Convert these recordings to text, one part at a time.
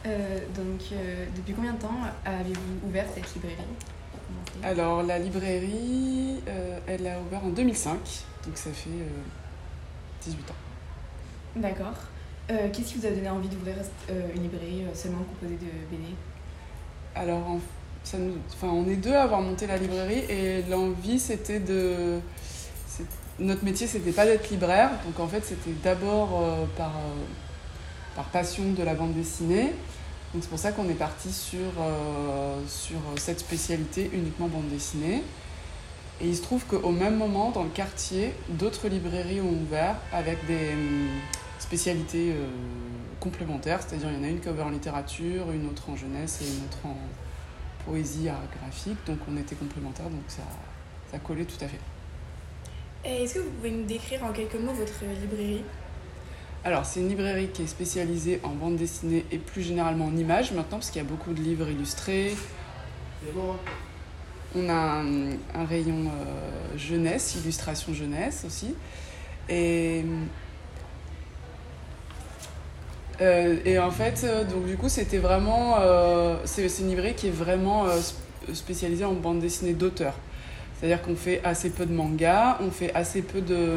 Depuis combien de temps avez-vous ouvert cette librairie? Alors, la librairie, elle a ouvert en 2005, donc ça fait 18 ans. D'accord. Qu'est-ce qui vous a donné envie d'ouvrir une librairie seulement composée de BD? Alors, on est deux à avoir monté la librairie et l'envie, notre métier, c'était pas d'être libraire, donc en fait, c'était d'abord par passion de la bande dessinée. Donc c'est pour ça qu'on est parti sur cette spécialité uniquement bande dessinée. Et il se trouve qu'au même moment, dans le quartier, d'autres librairies ont ouvert avec des spécialités complémentaires. C'est-à-dire il y en a une qui a ouvert en littérature, une autre en jeunesse et une autre en poésie, art graphique. Donc on était complémentaires, donc ça collait tout à fait. Et est-ce que vous pouvez nous décrire en quelques mots votre librairie? Alors, c'est une librairie qui est spécialisée en bande dessinée et plus généralement en images maintenant, parce qu'il y a beaucoup de livres illustrés. On a un rayon jeunesse, illustration jeunesse aussi. Et en fait, donc du coup, c'était vraiment... c'est une librairie qui est vraiment spécialisée en bande dessinée d'auteur. C'est-à-dire qu'on fait assez peu de mangas, on fait assez peu de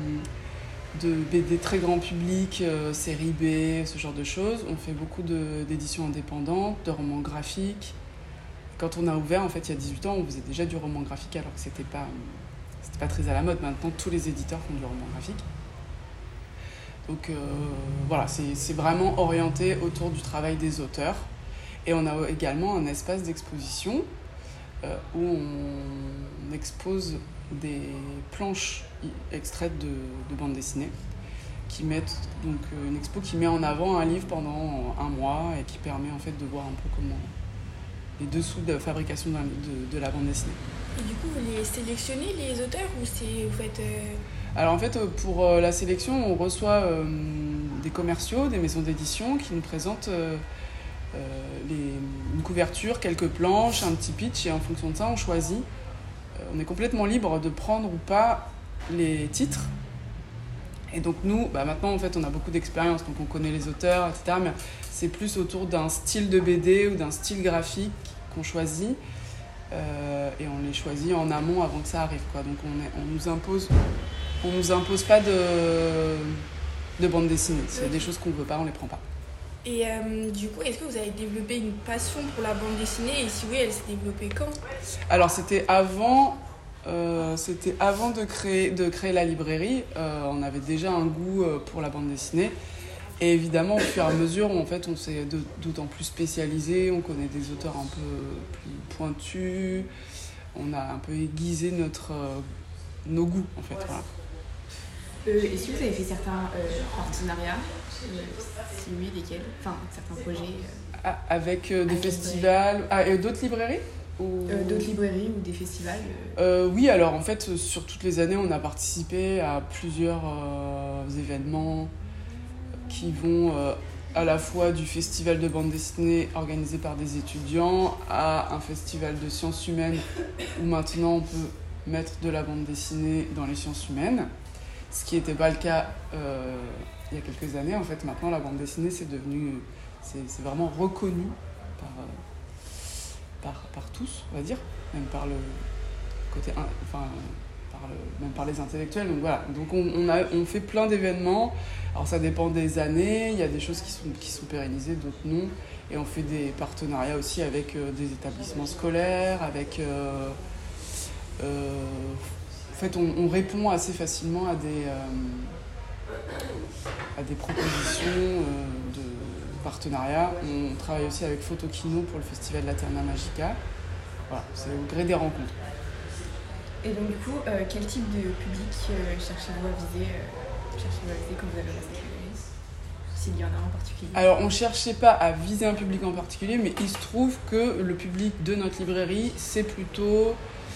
BD très grand public, série B, ce genre de choses. On fait beaucoup d'éditions indépendantes, de romans graphiques. Quand on a ouvert, en fait, il y a 18 ans, on faisait déjà du roman graphique, alors que c'était pas très à la mode. Maintenant, tous les éditeurs font du roman graphique. Donc voilà, c'est vraiment orienté autour du travail des auteurs. Et on a également un espace d'exposition où on expose des planches extraites de bande dessinée qui mettent donc une expo qui met en avant un livre pendant un mois et qui permet en fait de voir un peu comment les dessous de fabrication de la bande dessinée. Et du coup, vous les sélectionnez les auteurs ou vous faites Alors en fait, pour la sélection, on reçoit des commerciaux, des maisons d'édition qui nous présentent une couverture, quelques planches, un petit pitch, et en fonction de ça, on choisit. On est complètement libre de prendre ou pas les titres. Et donc nous, maintenant en fait, on a beaucoup d'expérience, donc on connaît les auteurs, etc. Mais c'est plus autour d'un style de BD ou d'un style graphique qu'on choisit. Et on les choisit en amont avant que ça arrive, quoi. Donc on nous impose pas de bande dessinée. S'il y a des choses qu'on veut pas, on les prend pas. Et du coup, est-ce que vous avez développé une passion pour la bande dessinée? Et si oui, elle s'est développée quand? Alors c'était avant de créer la librairie. On avait déjà un goût pour la bande dessinée. Et évidemment, au fur et à mesure, en fait, on s'est d'autant plus spécialisé. On connaît des auteurs un peu plus pointus. On a un peu aiguisé nos goûts, en fait. Voilà. Est-ce que vous avez fait certains partenariats? Si oui, lesquels? Enfin, certains projets avec des festivals. Et d'autres librairies? D'autres librairies ou des festivals Oui, alors en fait, sur toutes les années, on a participé à plusieurs événements qui vont à la fois du festival de bande dessinée organisé par des étudiants à un festival de sciences humaines où maintenant on peut mettre de la bande dessinée dans les sciences humaines, ce qui n'était pas le cas il y a quelques années. En fait, maintenant, la bande dessinée, c'est vraiment reconnu par tous, on va dire, même par le côté, même par les intellectuels. Donc voilà, donc on fait plein d'événements. Alors ça dépend des années, il y a des choses qui sont pérennisées, d'autres non. Et on fait des partenariats aussi avec des établissements scolaires, avec... en fait, on répond assez facilement à des propositions de partenariat. On travaille aussi avec Photokino pour le festival Laterna Magica. Voilà, c'est au gré des rencontres. Et donc du coup, quel type de public cherchez-vous à viser quand vous avez cette librairie, s'il y en a en particulier? Alors on ne cherchait pas à viser un public en particulier, mais il se trouve que le public de notre librairie, c'est plutôt,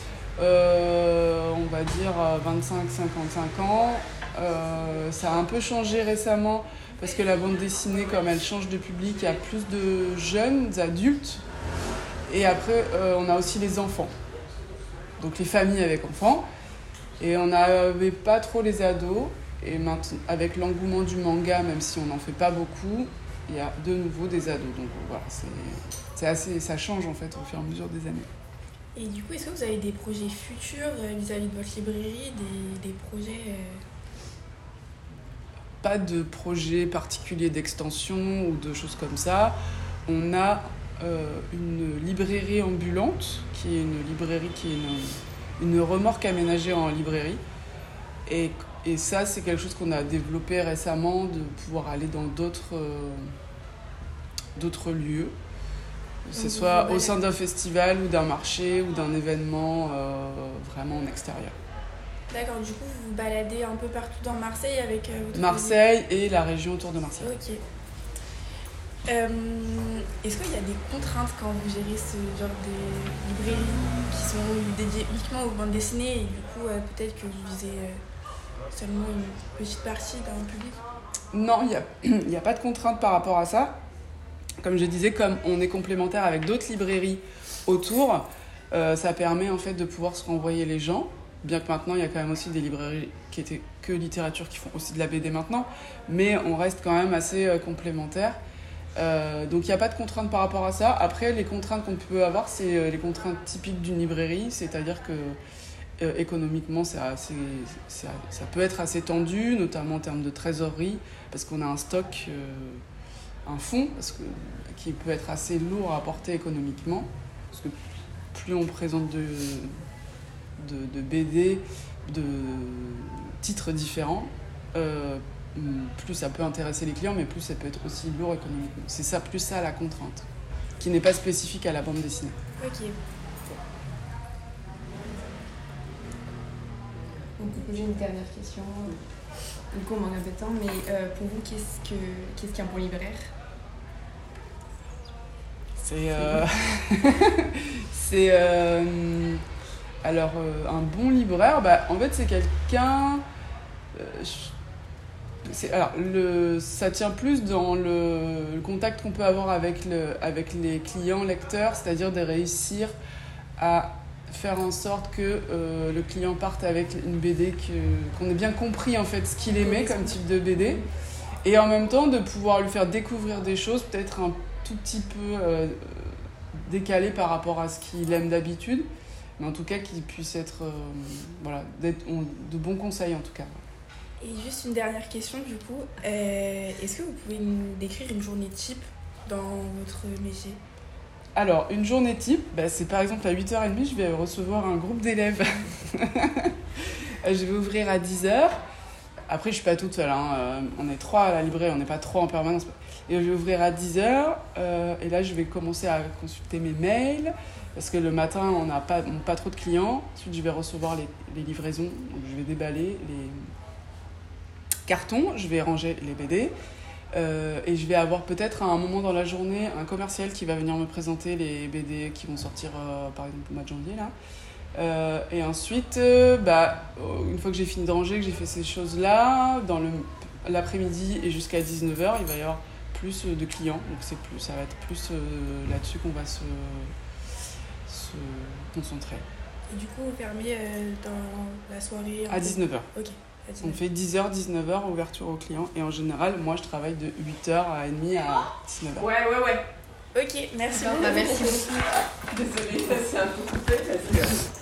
on va dire, 25-55 ans. Ça a un peu changé récemment, parce que la bande dessinée, comme elle change de public, il y a plus de jeunes adultes. Et après, on a aussi les enfants. Donc les familles avec enfants. Et on n'avait pas trop les ados. Et maintenant, avec l'engouement du manga, même si on n'en fait pas beaucoup, il y a de nouveau des ados. Donc voilà, c'est assez, ça change en fait au fur et à mesure des années. Et du coup, est-ce que vous avez des projets futurs vis-à-vis de votre librairie, des projets Pas de projet particulier d'extension ou de choses comme ça. On a une librairie ambulante, qui est une librairie qui est une remorque aménagée en librairie. Et ça, c'est quelque chose qu'on a développé récemment, de pouvoir aller dans d'autres lieux, que ce soit au sein d'un festival ou d'un marché ou d'un événement vraiment en extérieur. D'accord, du coup, vous vous baladez un peu partout dans Marseille avec votre Marseille et la région autour de Marseille. Ok. Est-ce qu'il y a des contraintes quand vous gérez ce genre de librairies qui sont dédiées uniquement aux bandes dessinées et du coup, peut-être que vous visez seulement une petite partie d'un public ? Non, il n'y a pas de contrainte par rapport à ça. Comme je disais, comme on est complémentaire avec d'autres librairies autour, ça permet en fait de pouvoir se renvoyer les gens. Bien que maintenant, il y a quand même aussi des librairies qui étaient que littérature, qui font aussi de la BD maintenant, mais on reste quand même assez complémentaires. Donc il n'y a pas de contraintes par rapport à ça. Après, les contraintes qu'on peut avoir, c'est les contraintes typiques d'une librairie, c'est-à-dire que économiquement, ça peut être assez tendu, notamment en termes de trésorerie, parce qu'on a un stock, un fonds, qui peut être assez lourd à porter économiquement, parce que plus on présente de BD, de titres différents, plus ça peut intéresser les clients, mais plus ça peut être aussi lourd économiquement. C'est ça, plus ça la contrainte, qui n'est pas spécifique à la bande dessinée. Ok. Donc j'ai une dernière question. Du coup, on manque un peu de temps, mais pour vous, qu'est-ce qu'un bon libraire ? Alors, un bon libraire, en fait, c'est quelqu'un... ça tient plus dans le contact qu'on peut avoir avec les clients, lecteurs, c'est-à-dire de réussir à faire en sorte que le client parte avec une BD, qu'on ait bien compris en fait ce qu'il aimait comme type de BD, et en même temps de pouvoir lui faire découvrir des choses peut-être un tout petit peu décalées par rapport à ce qu'il aime d'habitude, mais en tout cas qu'il puisse être de bons conseils en tout cas. Et juste une dernière question du coup, est-ce que vous pouvez nous décrire une journée type dans votre métier ? Alors, une journée type, c'est par exemple à 8h30, je vais recevoir un groupe d'élèves. Je vais ouvrir à 10h. Après, je ne suis pas toute seule, on est 3 à la librairie, on n'est pas 3 en permanence. Et je vais ouvrir à 10h, et là, je vais commencer à consulter mes mails, parce que le matin, on n'a pas trop de clients. Ensuite, je vais recevoir les livraisons, donc je vais déballer les cartons, je vais ranger les BD. Et je vais avoir peut-être à un moment dans la journée un commercial qui va venir me présenter les BD qui vont sortir par exemple au mois de janvier là. Et ensuite, une fois que j'ai fini de ranger, que j'ai fait ces choses-là, dans l'après-midi et jusqu'à 19h, il va y avoir plus de clients. Donc ça va être plus là-dessus qu'on va se concentrer. Et du coup, vous fermez dans la soirée à 19h. Ok. On fait 10h, 19h, ouverture aux clients. Et en général, moi, je travaille de 8h à 8h à 19h. Ouais. Ok, merci beaucoup. Merci beaucoup. Désolée, ça c'est un peu coupé parce que...